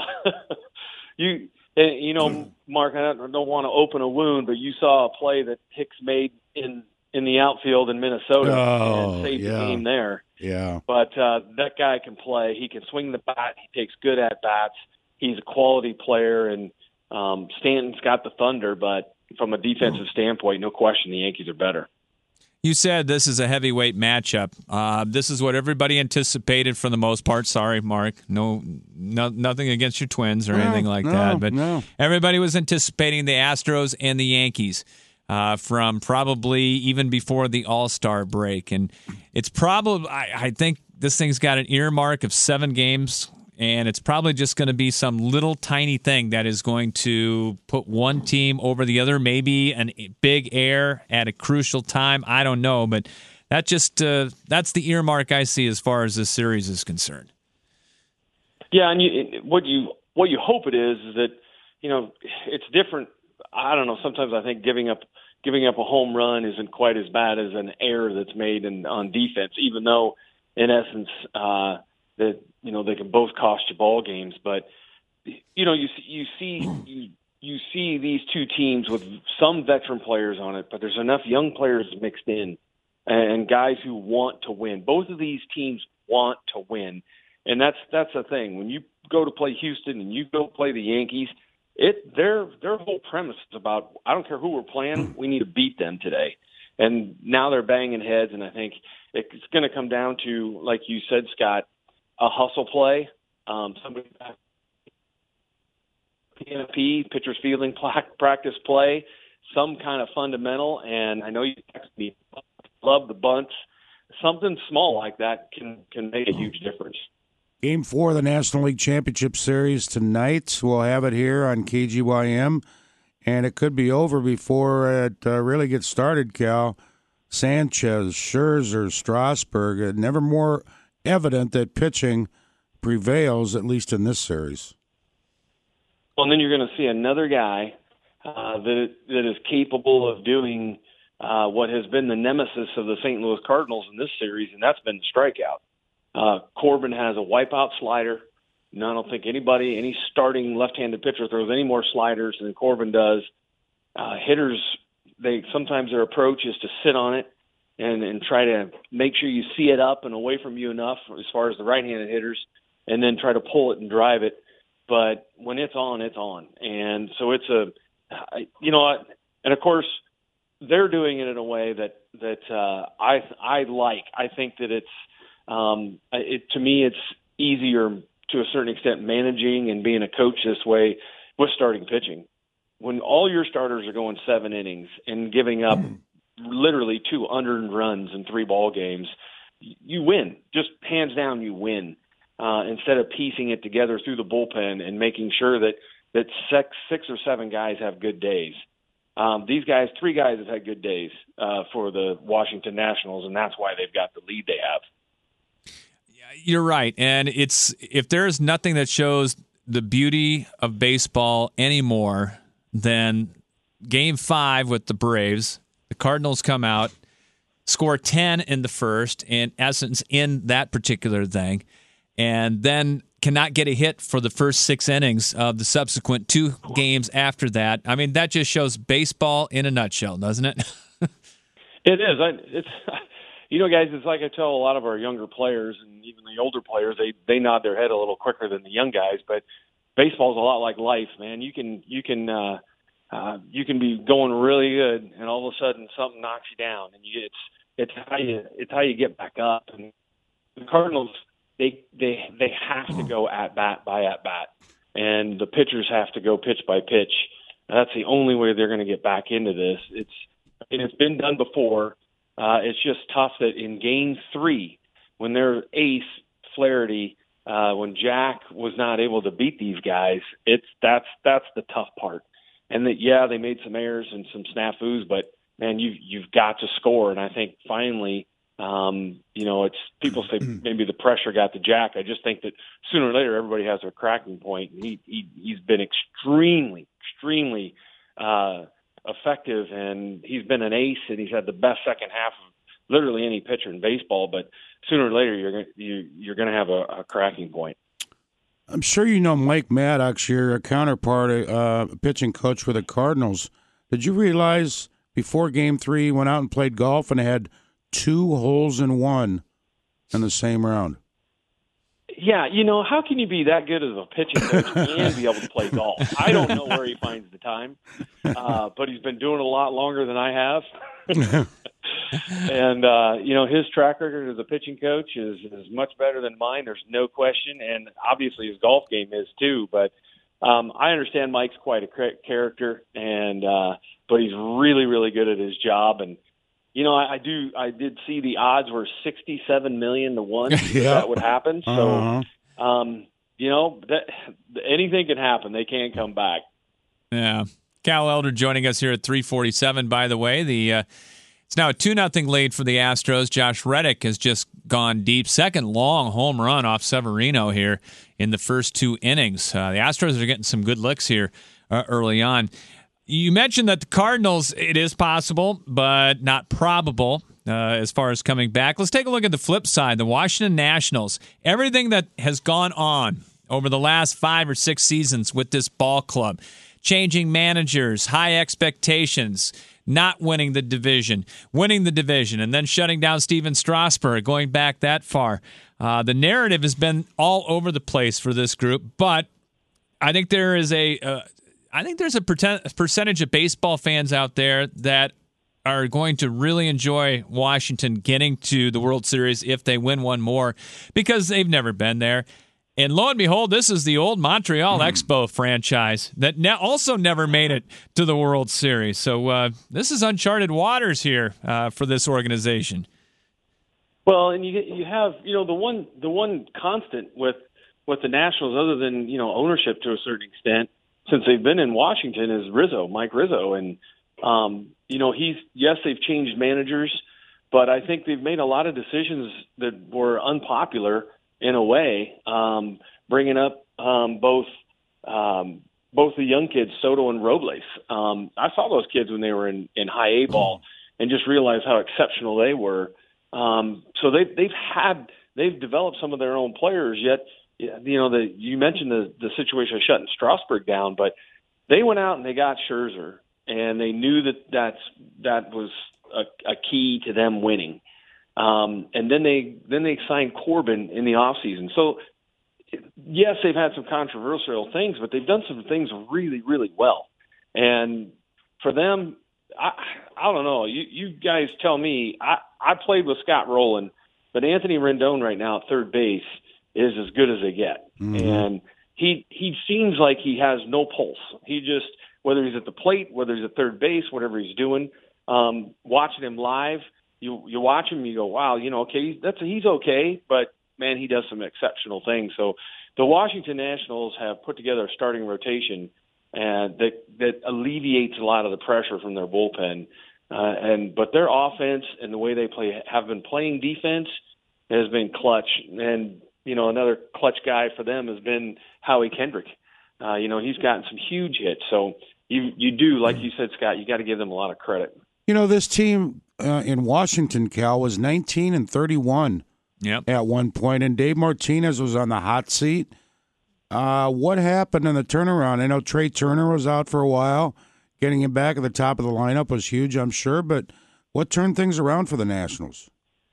Mark, I don't want to open a wound, but you saw a play that Hicks made in the outfield in Minnesota and saved the game there. Yeah. But that guy can play. He can swing the bat. He takes good at-bats. He's a quality player, and Stanton's got the thunder, but from a defensive standpoint, no question the Yankees are better. You said this is a heavyweight matchup. This is what everybody anticipated for the most part. Sorry, Mark. Nothing against your Twins or anything like that. But everybody was anticipating the Astros and the Yankees from probably even before the All-Star break. And it's probably, I think this thing's got an earmark of 7 games. And it's probably just going to be some little tiny thing that is going to put one team over the other, maybe a big error at a crucial time. I don't know, but that's the earmark I see as far as this series is concerned. Yeah, and what you hope it is that, it's different. I don't know. Sometimes I think giving up a home run isn't quite as bad as an error that's made on defense, even though in essence that they can both cost you ball games. But you see these two teams with some veteran players on it, but there's enough young players mixed in and guys who want to win. Both of these teams want to win, and that's the thing. When you go to play Houston and you go play the Yankees, their whole premise is about, I don't care who we're playing, we need to beat them today. And now they're banging heads, and I think it's going to come down to, like you said, Scott, a hustle play. Somebody PNP, pitcher's fielding practice play, some kind of fundamental. And I know you texted me, love the bunts. Something small like that can make a huge difference. Game 4 of the National League Championship Series tonight. We'll have it here on KGYM, and it could be over before it really gets started, Cal. Sanchez, Scherzer, Strasburg, never more evident that pitching prevails, at least in this series. Well, and then you're going to see another guy that is capable of doing what has been the nemesis of the St. Louis Cardinals in this series, and that's been strikeout. Corbin has a wipeout slider. No, I don't think any starting left-handed pitcher throws any more sliders than Corbin does. Hitters, sometimes their approach is to sit on it and try to make sure you see it up and away from you enough as far as the right-handed hitters, and then try to pull it and drive it. But when it's on, it's on. And so it's and of course, they're doing it in a way that I like. I think that it's, to me, it's easier to a certain extent managing and being a coach this way with starting pitching. When all your starters are going 7 innings and giving up literally 2 unearned runs in 3 ball games, you win. Just hands down, you win. Instead of piecing it together through the bullpen and making sure that 6 or 7 guys have good days. These guys, 3 guys have had good days for the Washington Nationals, and that's why they've got the lead they have. You're right, and if there is nothing that shows the beauty of baseball anymore than Game 5 with the Braves. The Cardinals come out, score 10 in the first, in essence, in that particular thing, and then cannot get a hit for the first 6 innings of the subsequent 2 games after that. I mean, that just shows baseball in a nutshell, doesn't it? It is. Guys, it's like I tell a lot of our younger players and even the older players, they nod their head a little quicker than the young guys, but baseball's a lot like life, man. You can be going really good, and all of a sudden something knocks you down, and it's how you get back up. And the Cardinals, they have to go at bat by at bat, and the pitchers have to go pitch by pitch. That's the only way they're going to get back into this. It's been done before. It's just tough that in Game 3, when their ace Flaherty, when Jack was not able to beat these guys, that's the tough part. And that they made some errors and some snafus, but man, you've got to score. And I think finally, it's people say maybe the pressure got to Jack. I just think that sooner or later everybody has a cracking point. And he's been extremely effective, and he's been an ace, and he's had the best second half of literally any pitcher in baseball. But sooner or later, you're going to have a cracking point. I'm sure you know Mike Maddox, your counterpart, pitching coach for the Cardinals. Did you realize before Game 3 he went out and played golf and had 2 holes in 1 in the same round? Yeah, how can you be that good as a pitching coach and be able to play golf? I don't know where he finds the time, but he's been doing it a lot longer than I have. And, his track record as a pitching coach is much better than mine. There's no question. And obviously his golf game is too. But I understand Mike's quite a character, and but he's really, really good at his job. And, I did see the odds were 67 million to 1 that would happen. So, that anything can happen. They can't come back. Yeah. Cal Elder joining us here at 3:47. By the way, the It's now a 2-0 lead for the Astros. Josh Reddick has just gone deep. Second long home run off Severino here in the first 2 innings. The Astros are getting some good licks here early on. You mentioned that the Cardinals, it is possible, but not probable as far as coming back. Let's take a look at the flip side. The Washington Nationals, everything that has gone on over the last 5 or 6 seasons with this ball club, changing managers, high expectations, not winning the division, winning the division, and then shutting down Steven Strasburg, going back that far. The narrative has been all over the place for this group, but I think there is there's a percentage of baseball fans out there that are going to really enjoy Washington getting to the World Series if they win one more, because they've never been there. And lo and behold, this is the old Montreal Expo franchise that also never made it to the World Series. So this is uncharted waters here for this organization. Well, and you have the one constant with the Nationals, other than ownership to a certain extent, since they've been in Washington, is Mike Rizzo, and they've changed managers, but I think they've made a lot of decisions that were unpopular. In a way, bringing up both the young kids, Soto and Robles. I saw those kids when they were in high A ball, and just realized how exceptional they were. So they've developed some of their own players. Yet, you mentioned the situation of shutting Strasburg down, but they went out and they got Scherzer, and they knew that was a key to them winning. And then they signed Corbin in the offseason. So, yes, they've had some controversial things, but they've done some things really, really well. And for them, I don't know. You guys tell me. I played with Scott Rowland, but Anthony Rendon right now at third base is as good as they get. Mm-hmm. And he seems like he has no pulse. He just, whether he's at the plate, whether he's at third base, whatever he's doing, watching him live, You watch him, you go, wow, okay, he's okay, but man, he does some exceptional things. So the Washington Nationals have put together a starting rotation that alleviates a lot of the pressure from their bullpen, but their offense and the way they have been playing defense has been clutch. And another clutch guy for them has been Howie Kendrick. He's gotten some huge hits. So you do, like you said, Scott, you got to give them a lot of credit. This team in Washington, Cal, was 19-31 at one point, and Dave Martinez was on the hot seat. What happened in the turnaround? I know Trey Turner was out for a while. Getting him back at the top of the lineup was huge, I'm sure, but what turned things around for the Nationals?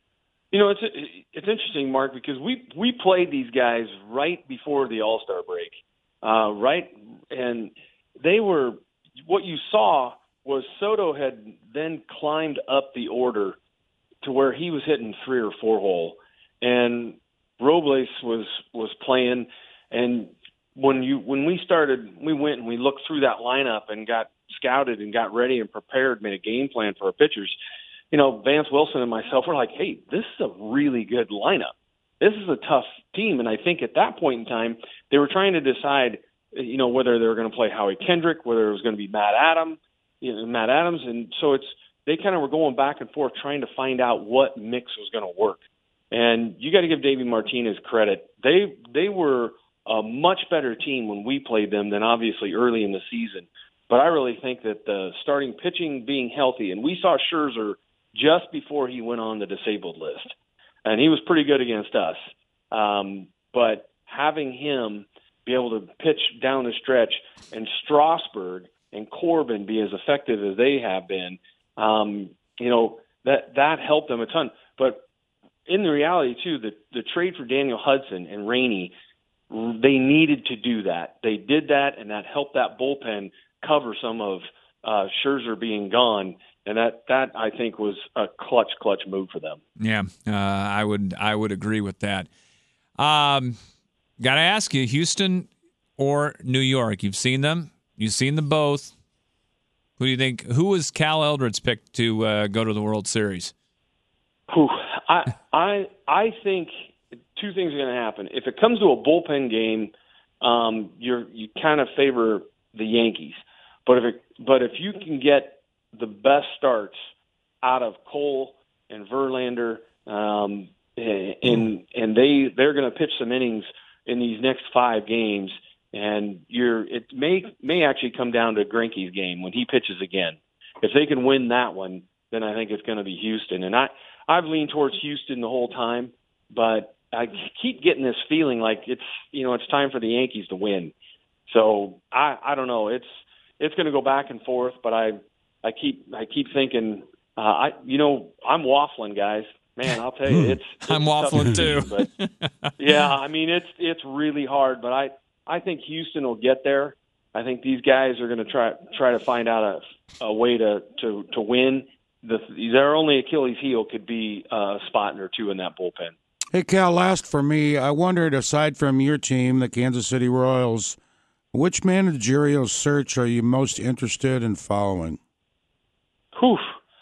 It's interesting, Mark, because we played these guys right before the All-Star break, right? And they were – what you saw – was Soto had then climbed up the order to where he was hitting 3 or 4 hole, and Robles was playing. And when we started, we went and we looked through that lineup and got scouted and got ready and prepared, made a game plan for our pitchers. Vance Wilson and myself were like, hey, this is a really good lineup. This is a tough team. And I think at that point in time, they were trying to decide, whether they were going to play Howie Kendrick, whether it was going to be Matt Adams, and so they kind of were going back and forth trying to find out what mix was going to work. And you got to give Davey Martinez credit. They were a much better team when we played them than obviously early in the season. But I really think that the starting pitching being healthy, and we saw Scherzer just before he went on the disabled list, and he was pretty good against us. But having him be able to pitch down the stretch, and Strasburg and Corbin be as effective as they have been, that helped them a ton. But in the reality, too, the trade for Daniel Hudson and Rainey, they needed to do that. They did that, and that helped that bullpen cover some of Scherzer being gone. And that I think was a clutch move for them. Yeah, I would agree with that. Got to ask you, Houston or New York? You've seen them. You've seen them both. Who do you think? Who was Cal Eldred's pick to go to the World Series? I think two things are going to happen. If it comes to a bullpen game, you kind of favor the Yankees. But if you can get the best starts out of Cole and Verlander, and they're going to pitch some innings in these next 5 games. And it may actually come down to Greinke's game when he pitches again. If they can win that one, then I think it's going to be Houston. And I've leaned towards Houston the whole time, but I keep getting this feeling like it's time for the Yankees to win. So I don't know. It's going to go back and forth, but I keep thinking I'm waffling, guys. Man, I'll tell you, it's I'm waffling too. But yeah, I mean it's really hard, but I think Houston will get there. I think these guys are going to try to find out a way to win. Their only Achilles heel could be a spot or two in that bullpen. Hey, Cal, last for me, I wondered, aside from your team, the Kansas City Royals, which managerial search are you most interested in following? Whew.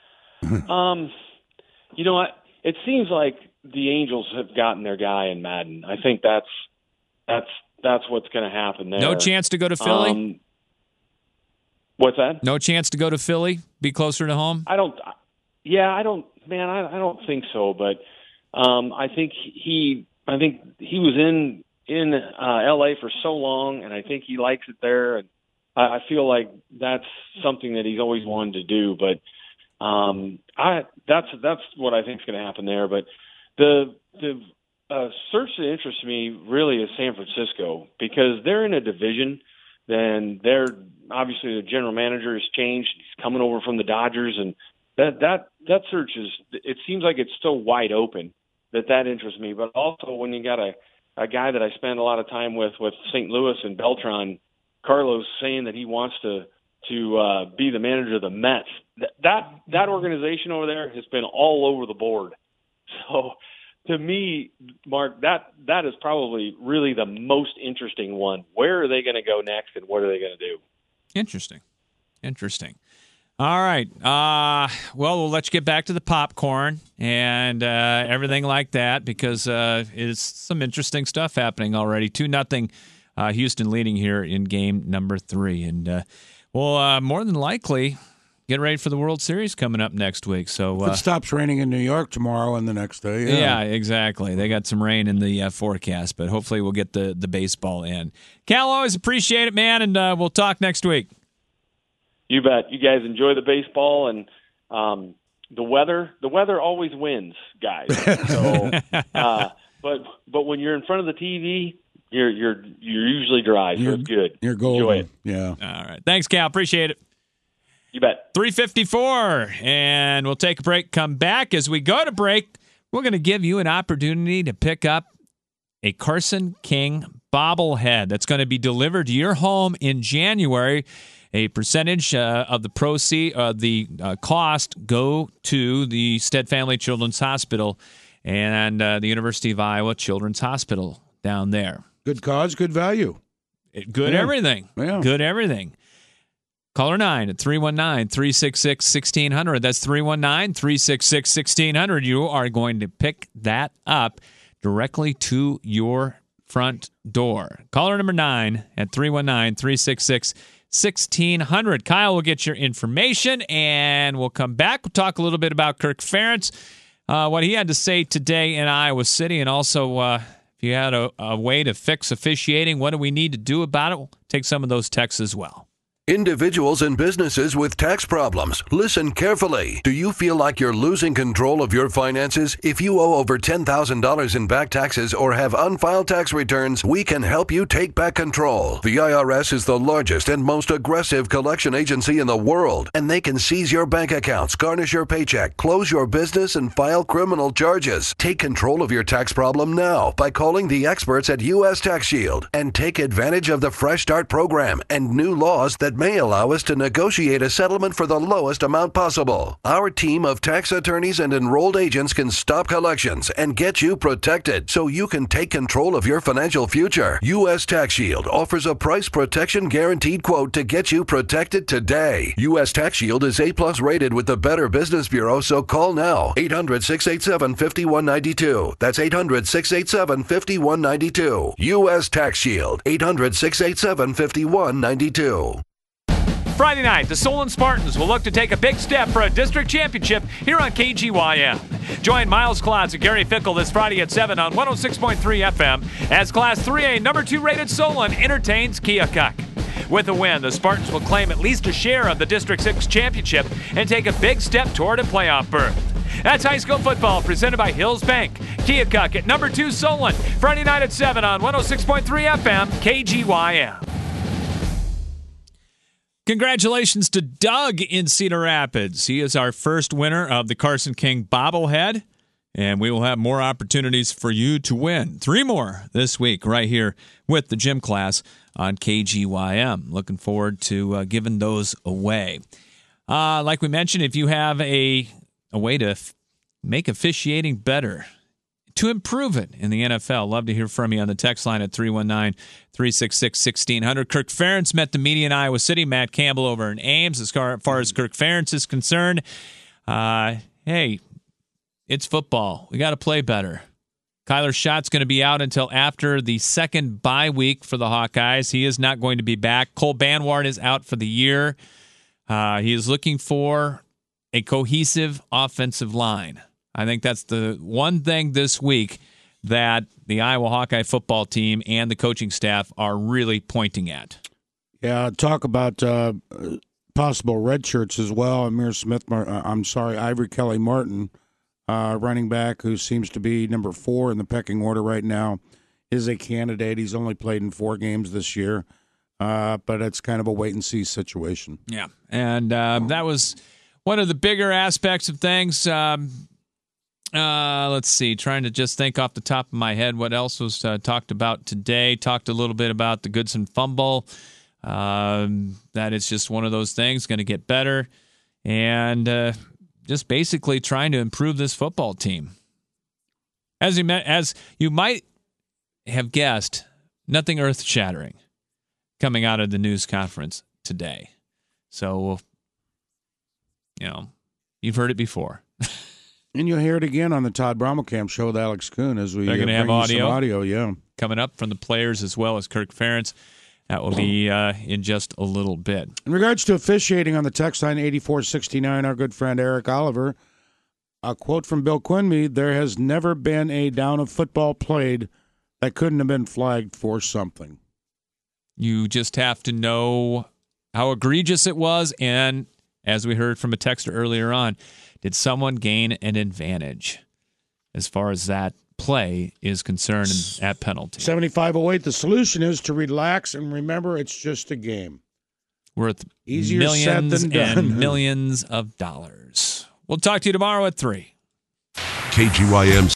You know what? It seems like the Angels have gotten their guy in Madden. I think that's what's going to happen there. No chance to go to Philly? What's that? No chance to go to Philly? Be closer to home? I don't think so, but I think he was in LA for so long, and I think he likes it there, and I feel like that's something that he's always wanted to do, but that's what I think is going to happen there. But the search that interests me really is San Francisco, because they're in a division. Then they're obviously the general manager has changed. He's coming over from the Dodgers, and that search it seems like it's still wide open. That interests me. But also when you got a guy that I spend a lot of time with St. Louis and Beltran, Carlos, saying that he wants to be the manager of the Mets. That organization over there has been all over the board. So to me, Mark, that is probably really the most interesting one. Where are they going to go next, and what are they going to do? Interesting. All right. Well, we'll let you get back to the popcorn and everything like that, because it's some interesting stuff happening already. 2-0 Houston leading here in game number 3. And we'll more than likely get ready for the World Series coming up next week. So it stops raining in New York tomorrow and the next day. Yeah, exactly. They got some rain in the forecast, but hopefully we'll get the baseball in. Cal, always appreciate it, man, and we'll talk next week. You bet. You guys enjoy the baseball, and the weather. The weather always wins, guys. So, but when you're in front of the TV, you're usually dry, so it's good. You're golden. Enjoy it. Yeah. All right. Thanks, Cal. Appreciate it. You bet. 3:54, and we'll take a break. Come back. As we go to break, we're going to give you an opportunity to pick up a Carson King bobblehead that's going to be delivered to your home in January. A percentage of the proceeds, the cost, go to the Stead Family Children's Hospital and the University of Iowa Children's Hospital down there. Good cause, good value. Good everything. Yeah. Good everything. Caller 9 at 319-366-1600. That's 319-366-1600. You are going to pick that up directly to your front door. Caller number 9 at 319-366-1600. Kyle will get your information, and we'll come back. We'll talk a little bit about Kirk Ferentz, what he had to say today in Iowa City, and also if you had a way to fix officiating, what do we need to do about it? We'll take some of those texts as well. Individuals and businesses with tax problems, listen carefully. Do you feel like you're losing control of your finances? If you owe over $10,000 in back taxes or have unfiled tax returns, we can help you take back control. The IRS is the largest and most aggressive collection agency in the world, and they can seize your bank accounts, garnish your paycheck, close your business, and file criminal charges. Take control of your tax problem now by calling the experts at U.S. Tax Shield and take advantage of the Fresh Start program and new laws that may allow us to negotiate a settlement for the lowest amount possible. Our team of tax attorneys and enrolled agents can stop collections and get you protected so you can take control of your financial future. U.S. Tax Shield offers a price protection guaranteed quote to get you protected today. U.S. Tax Shield is A+ rated with the Better Business Bureau, so call now. 800-687-5192. That's 800-687-5192. U.S. Tax Shield. 800-687-5192. Friday night, the Solon Spartans will look to take a big step for a district championship here on KGYM. Join Miles Klotz and Gary Fickle this Friday at 7 on 106.3 FM as Class 3A number 2 rated Solon entertains Keokuk. With a win, the Spartans will claim at least a share of the District 6 championship and take a big step toward a playoff berth. That's high school football presented by Hills Bank. Keokuk at number 2 Solon, Friday night at 7 on 106.3 FM, KGYM. Congratulations to Doug in Cedar Rapids. He is our first winner of the Carson King bobblehead, and we will have more opportunities for you to win. 3 more this week right here with the gym class on KGYM. Looking forward to giving those away. Like we mentioned, if you have a way to make officiating better, to improve it in the NFL, love to hear from you on the text line at 319-366-1600. Kirk Ferentz met the media in Iowa City. Matt Campbell over in Ames. As far as Kirk Ferentz is concerned, hey, it's football. We got to play better. Kyler Schott's going to be out until after the second bye week for the Hawkeyes. He is not going to be back. Cole Banwart is out for the year. He is looking for a cohesive offensive line. I think that's the one thing this week that the Iowa Hawkeye football team and the coaching staff are really pointing at. Yeah, talk about possible red shirts as well. Ivory Kelly Martin, running back who seems to be number 4 in the pecking order right now, is a candidate. He's only played in 4 games this year, but it's kind of a wait-and-see situation. Yeah, and that was one of the bigger aspects of things. Let's see, trying to just think off the top of my head what else was talked about today. Talked a little bit about the Goodson fumble. That it's just one of those things, going to get better. And just basically trying to improve this football team. As you might have guessed, nothing earth-shattering coming out of the news conference today. So, you've heard it before. And you'll hear it again on the Todd Brommelkamp show with Alex Kuhn as we They're going to have audio, yeah, coming up from the players as well as Kirk Ferentz. That will be in just a little bit. In regards to officiating on the text line 8469, our good friend Eric Oliver, a quote from Bill Quinby: "There has never been a down of football played that couldn't have been flagged for something." You just have to know how egregious it was, and as we heard from a texter earlier on, did someone gain an advantage as far as that play is concerned at penalty? 7508, the solution is to relax and remember it's just a game. Worth easier millions said than done. And millions of dollars. We'll talk to you tomorrow at 3. KGYM